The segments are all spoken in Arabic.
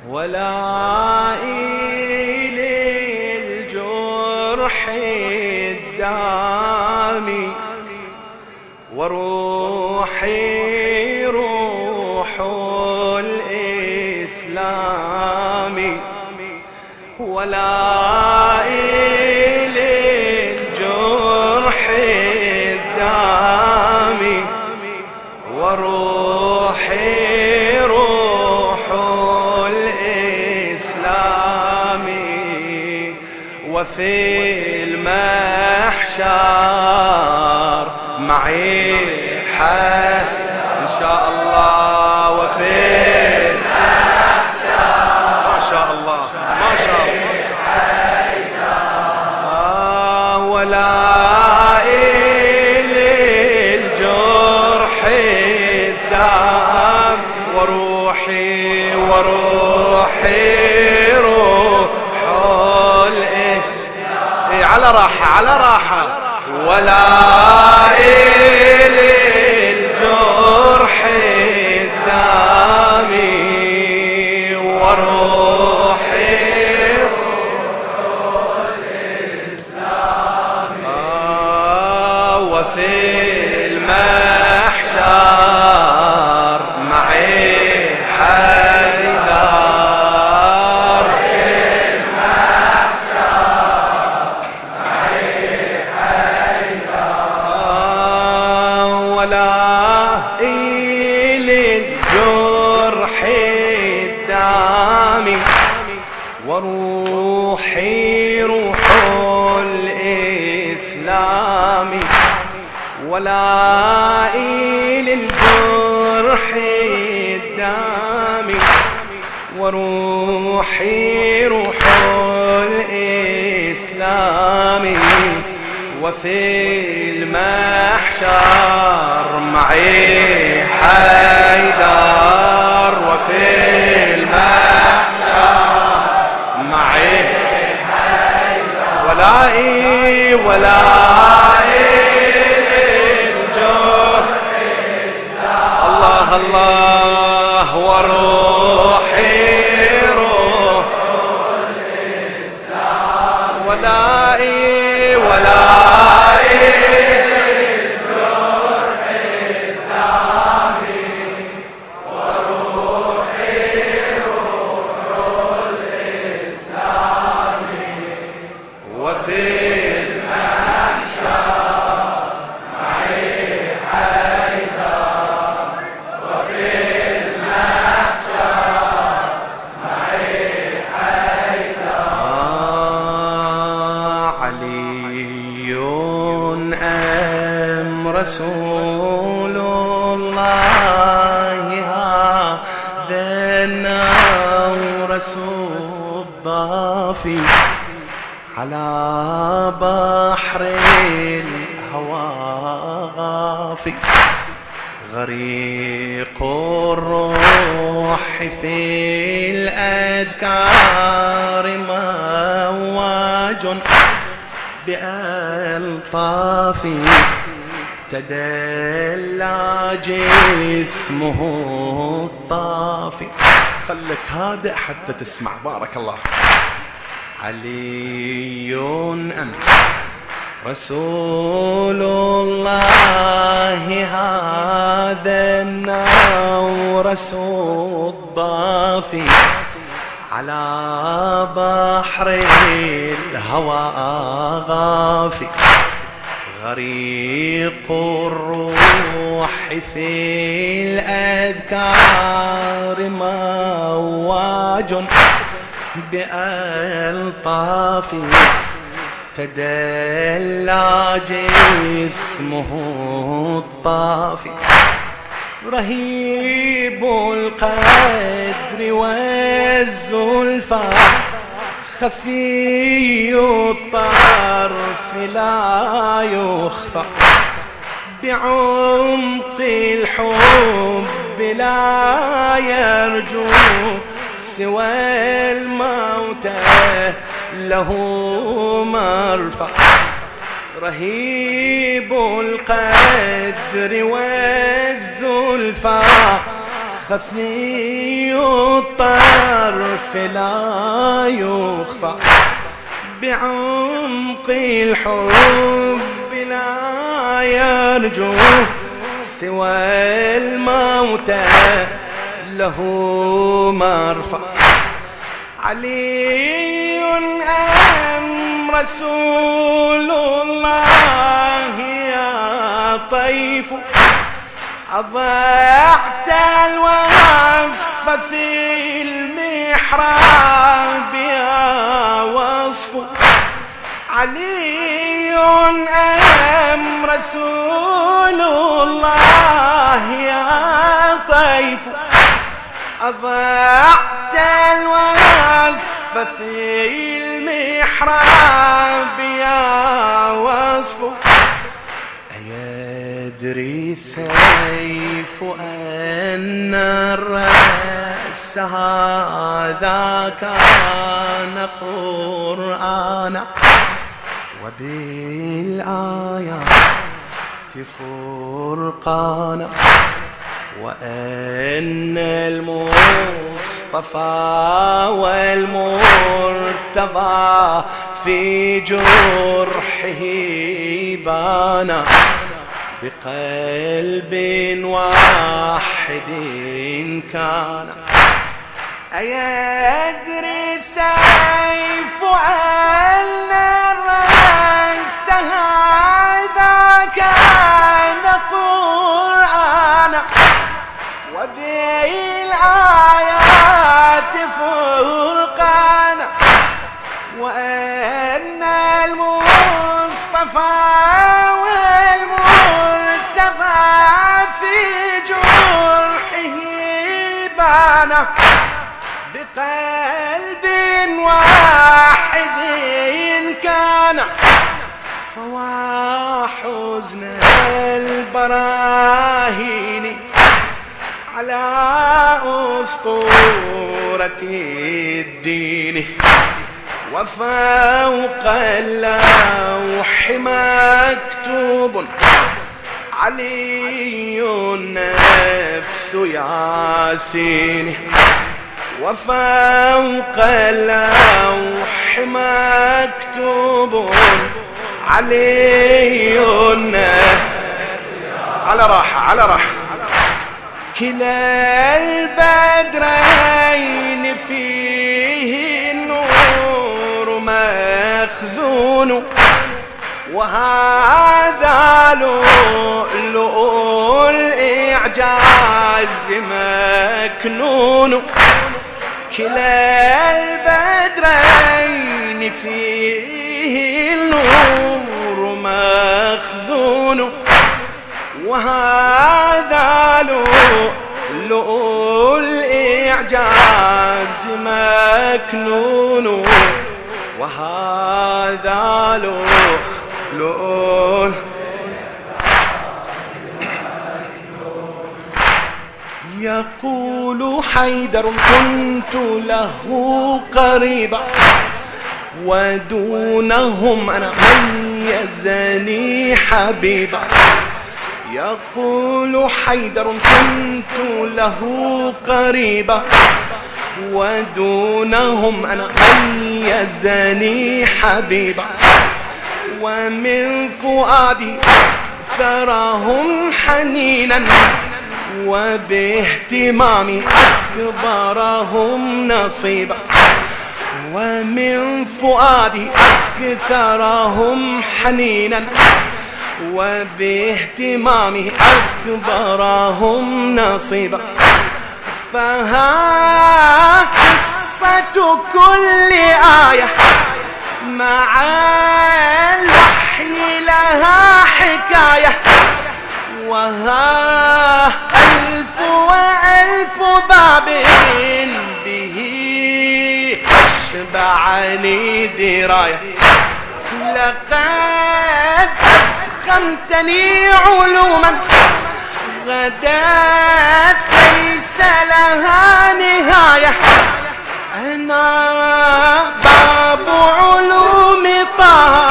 ولائي للجرح الدامي وروحي روح الإسلام ولائي للجرح الدامي وروحي روح الإسلام وفي المحشر معي حي إن شاء الله وفي المحشر ما شاء الله ما شاء الله ولائي للجرح الدام وروحي روح على راحة على راحة ولائي للجرح الدامي وروحي الإسلام وفي المحشر معي حيدر ولائي للجرح الدامي وروحي روح الإسلام ولائي للجرح الدامي وروحي روح الإسلام وفي المحشر معي حيدر وفي المحشر معي حيدر ولائي للجرح الله الله وروحي روح الإسلام ولائي للجرح الدامي وروحي روح الإسلام وفي المحشر معي حيدر وفي المحشر معي حيدر علي أم رسول الله هذا النورس الضافي على بحر الهوى غافي غريق الروح في الأذكار مواج بألطافي تدلى جسمه الطافي خلك هادئ حتى تسمع بارك الله علي أم رسول الله هذا النورس الضافي على بحر الهوى غافي غريق الروح في الأذكار مواج بألطافي تدلى جسمه الطافي رهيب القدر والزلفى خفي الطرف لا يخفى بعمق الحب لا يرجو سوى الموت له مرفع رهيب القدر والزلفى خفي الطرف لا يخفى بعمق الحب لا يرجو سوى الموت له مرفع علي أم رسول الله يا طيف أضعت الوصف في المحراب يا وصف علي أم رسول الله يا طيف أضعت الوصف في المحراب يا وصف أيدري سيف أن الرأس هذا كان قرآنا وبالآيات فرقانا وأن المصطفى والمرتضى في جرحه بانا بقلب واحد كان أيدري سيف أن الرأس هذا كان قرآنا وبالآيات فرقانا وأن المصطفى والمرتضى في جرحه بانا بقلب واحد كان فوا حزن البراهين على أسطورة الدين وفوق اللوح مكتوب علي النفس ياسين وفوق اللوح مكتوب علي النفس على راحة على راحة كلا البدرين فيه النور مخزون وهذا لؤلؤ الإعجاز مكنون كلا البدرين فيه النور مخزون وهذا لؤلؤ الإعجاز مكنون وهذا لؤلؤ يقول حيدر كنت له قريبا ودونهم أنا ميزني حبيبا يقول حيدر كنت له قريبا ودونهم أنا ميزني حبيبا ومن فؤادي أكثرهم حنينا وباهتمامي أكبرهم نصيبا ومن فؤادي أكثرهم حنينا وباهتمامه أكبرهم نصيبا فها قصة كل آية مع الوحي لها حكاية وها ألف وألف باب به أشبعني دراية لقد أدخمتني علوما غدات ليس لها نهاية أنا باب علوم طه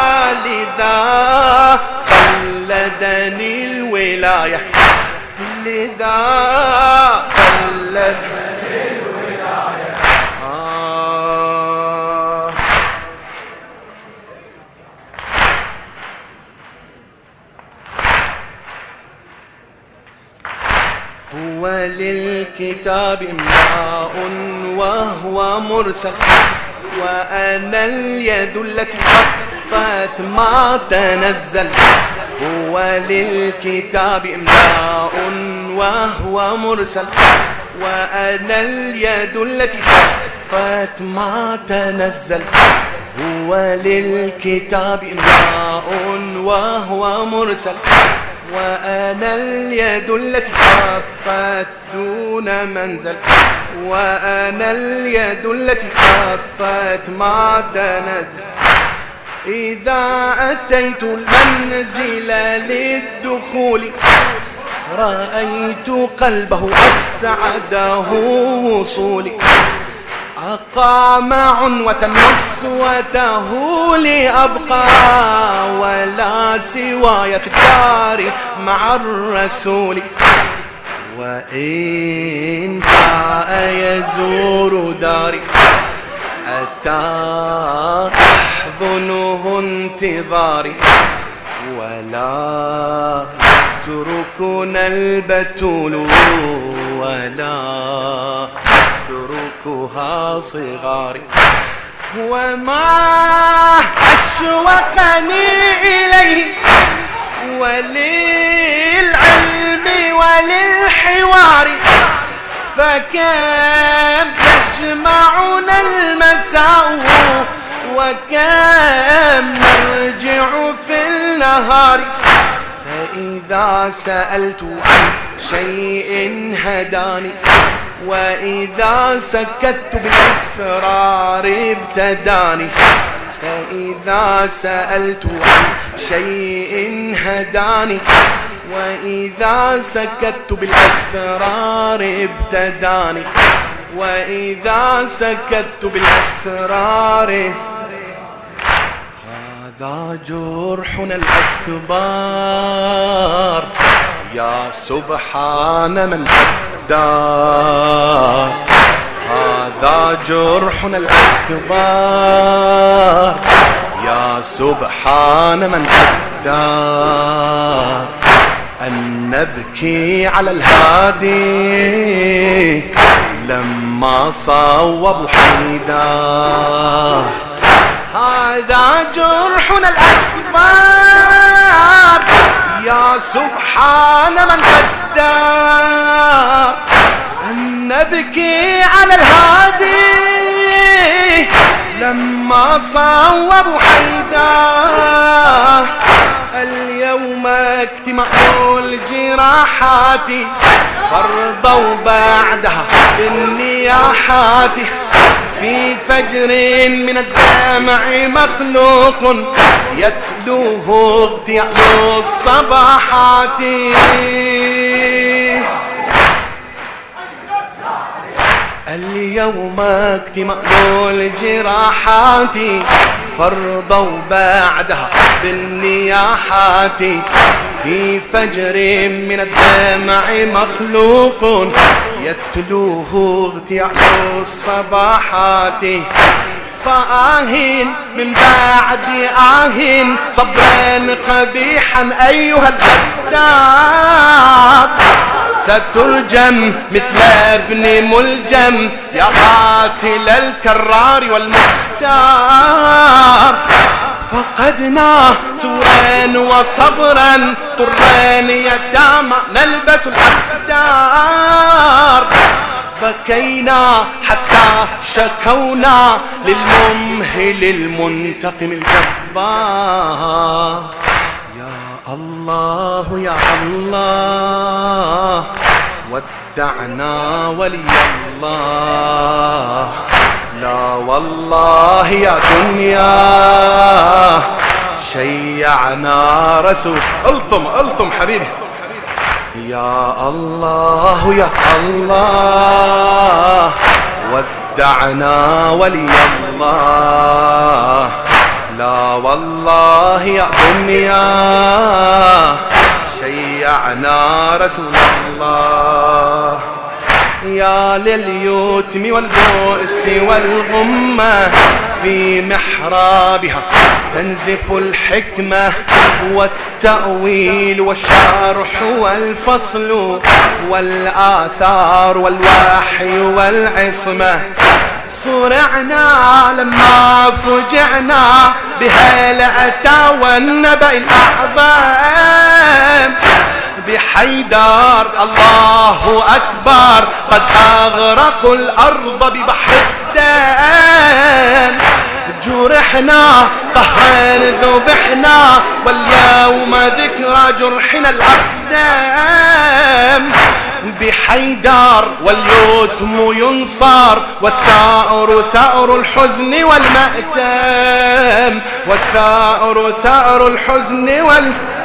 لذا قلدني الولاية لذا هو للكتاب إملاء وهو مرسل، وأنا اليد التي خطت ما تنزل. هو للكتاب إملاء وهو مرسل، وأنا اليد التي خطت ما تنزل. هو للكتاب إملاء وهو مرسل، وأنا اليد التي خطت دون منزل. وأنا اليد التي خطت ما تنزل. إذا أتيت المنزل للدخول رأيت قلبه أسعده وصولي. أقام عنوة نسوته لأبقى، ولا سواي في الدار مع الرسول. وإن جاء يزور داري أتى تحضنه انتظاري. ولا تركنا البتول ولا تركها صغاري. وما أشوقني إليه وللعلم وللحوار، فكم تجمعنا المساء وكم نرجع في النهار. فإذا سألت عن شيء هداني، وإذا سكت بالأسرار ابتداني. فإذا سألت عن شيء هداني، وإذا سكت بالأسرار ابتداني. وإذا سكت بالأسرار. هذا جرحنا الأكبر، يا سبحان من قدر. هذا جرحنا الأكبر، يا سبحان من قدر. أن نبكي على الهادي لما صوب حيدا. هذا جرحنا الأكبر، يا سبحان من قدر. أن نبكي على الهادي لما صوب حيدا. اليوم اجتماع الجراحات فرضوا بعدها بالنياحات. في فجر من الدمع مخلوق يتلوه اغتيال الصباحات. اليوم اجتماع الجراحات فرضوا بعدها بالنياحات. في فجر من الدمع مخلوق يتلوه اغتيال الصباحات. فآهين من بعد آهين صبرا قبيحا أيها الكذاب. سترجم مثل ابن ملجم يا قاتل الكرار والمختار. فقدنا سورا وصبرا طرا يتامى نلبس الأقدار. بكينا حتى شكونا للممهل المنتقم الجبار. يا الله يا الله ودعنا ولي الله. لا والله يا دنيا شيعنا رسول. الطم حبيبي. يا الله يا الله ودعنا ولي الله. لا والله يا دنيا شيعنا رسول الله. يا لليتم والبؤس والغمة في محرابها تنزف الحكمة والتأويل والشرح والفصل والآثار والوحي والعصمة. صرعنا لما فجعنا بهيئة والنبأ الأعظم بحيدر الله أكبر قد أغرقوا الأرض ببحر الدم. جرحنا قهرا ذبحنا واليوم ذكرى جرحنا الأقدام بحيدر واليتم ينصر والثأر ثأر الحزن والمأتم والثأر ثأر الحزن والمأتم.